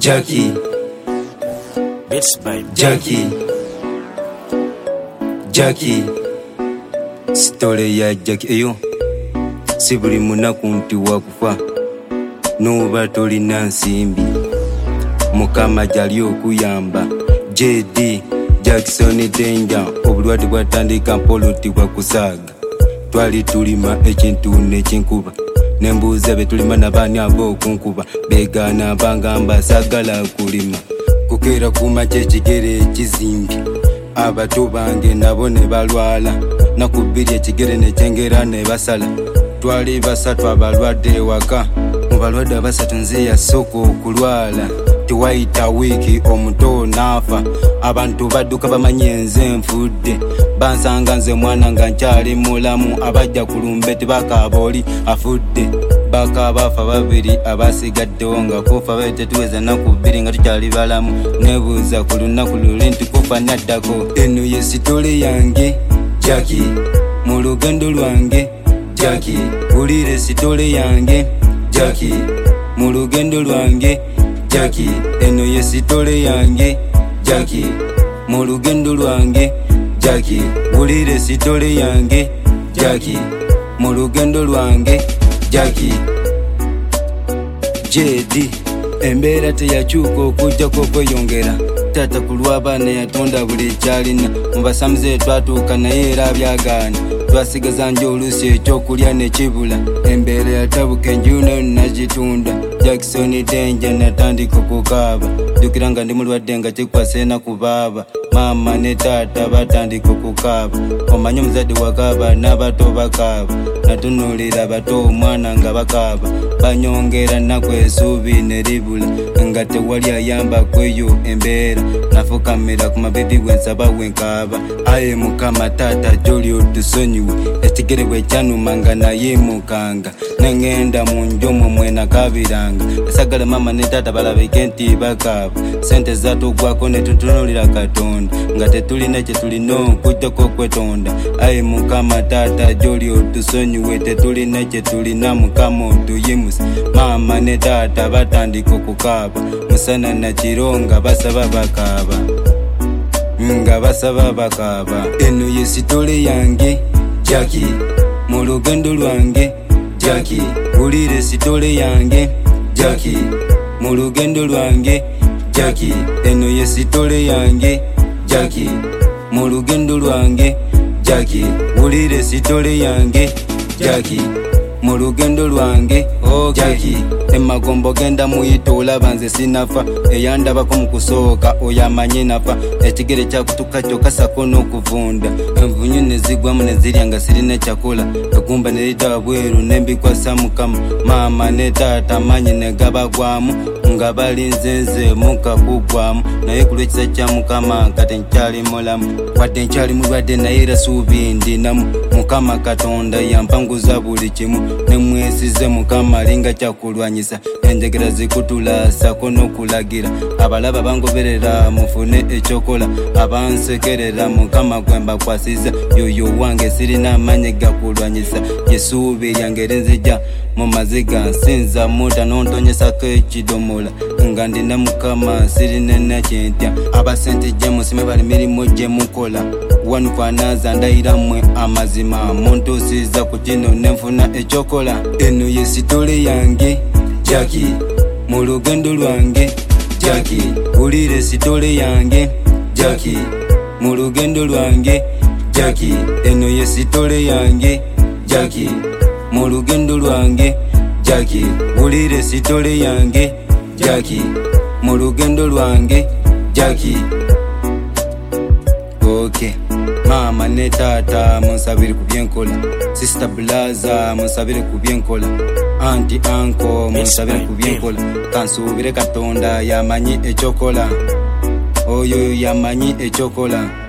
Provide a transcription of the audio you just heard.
Jackie, Beats by Jackie, Jackie. Story ya Jackie eyo si buli munaku nti wakufa n'oba tolina nsimbi mukama jali okuyamba. JD Jackson Danger obulwadde bwatandika mpoloti bwakusaaga twali tulima ekintu nekinkuba nembuuza betulima nabaani ab'okunkuba beegaana bangamba saagala kulima kukeera kumakya ekigere ekizimbye abato bange nabo ne balwala nakubiri ekigere nekyengera ne basala twali basatu abalwadde ewaka mu balwadde abasatu nze yasooka okulwala tiwayita wiiki omuto naafa abantu badduka bamanye nze nfudde bansanga nze mwana nga nkyali mulamu abajja kulumbe tibakaaba oli afudde bakaabafa babiri abasigaddewo nga kufa bae tetuweza naku bbiri nga tukyali balamu nebuuza ku lunaku luli nti kufa naddako. Eno ye sitole yange Jackie mu lugendo lwange Jackie wulire sitole yange Jackie mu lugendo lwange Jackie. Eno ye sitole yange Jackie mu lugendo lwange Jackie wulire sitole yange Jackie mu lugendo lwange Jackie. JD embeera teyakyuka okujjako okweyongera tata ku lw'abaana yatonda buli kyalina mu basamuze twatuuka naye era byagaana twasigaza nje oluusi ekyokulya nekibula embeera yatabuka enjuno nagitunda. Jackson Danger natandika okukaaba jjukira nga ndi mulwadde nga kikwase nakubaaba maama ne taata batandika okukaaba omanye omuzadde wakaaba n'abato bakaaba natunuulira bato omwana nga bakaaba banyongera naku esuubi ne libula nga tewali ayamba kweyo embeera nafukamira ku mabebi bwensaba bwenkaaba aye mukama taata gyoli otusonyiwe ekigere bwe kyanuma nga naye mukanga nengenda mu njomo mwenakabiranga esagala mama ne taata balabike nti bakaaba sente zatugwako ne tutunuulira katonda nga tetulina kye tulina okujjako okwetonda aye mukama taata gyoli otusonyiwe tetulina kye tulina mukama otuyimusa mama ne taata batandika okukaaba musana nakiro nga basaba bakaaba nga basaba bakaaba. Eno ye sitole yange Jackie mu lugendo lwange Jackie wulire sitole yange Jackie mu lugendo lwange Jackie. Eno ye sitole yange Jackie mu lugendo lwange Jackie wulire sitole yange Jackie mu lugendo lwange Jackie. Emagombo genda muyita olaba nze sinafa eyandabako mu kusooka oyo amanye nafa ekigere kyakutuka kyo kasako n'okuvunda envunyu ne zigwamu ne zirya nga sirina kyakola egumba ne lidda bweru nembikwasa mukama maama ne taata manyi ne gabagwamu nga balinze nze mukakugwamu naye ku lw'ekisa kya mukama kati nkyali mulamu wadde nkyali mulwadde naye era suubi ndinamu mukama katonda yampanguza buli kimu nemwesize mukama alinga kyakulwanyisa enjegera zikutula sako n'okulagira abalaba bangoberera mufune ekyokola abansekerera mukama gwembakwasiza yoyo wange sirina amanyi gakulwanyisa yesuubi lyange lenzija mu maziga nsinza muta nontonyesako ekidomola nga ndina mukama sirina nakyentya abasente gyemusime bali mirimu gyemukola wanufanaza ndayira mmwe amazima muntuusiza ku kino nenfuna ekyokola. Eno ye sitole yange Jackie mu lugendo lwange Jackie wulire sitole yange Jackie mu lugendo lwange Jackie. Eno ye sitole yange Jackie mu lugendo lwange Jackie wulire sitole yange Jackie mu lugendo lwange Jackie. Okay. Mama ne taata munsabire ku byenkola sister blaza munsabire ku byenkola anti anko munsabire ku byenkola kansuubire katonda yamanyi ekyokola oyo yamanyi ekyokola.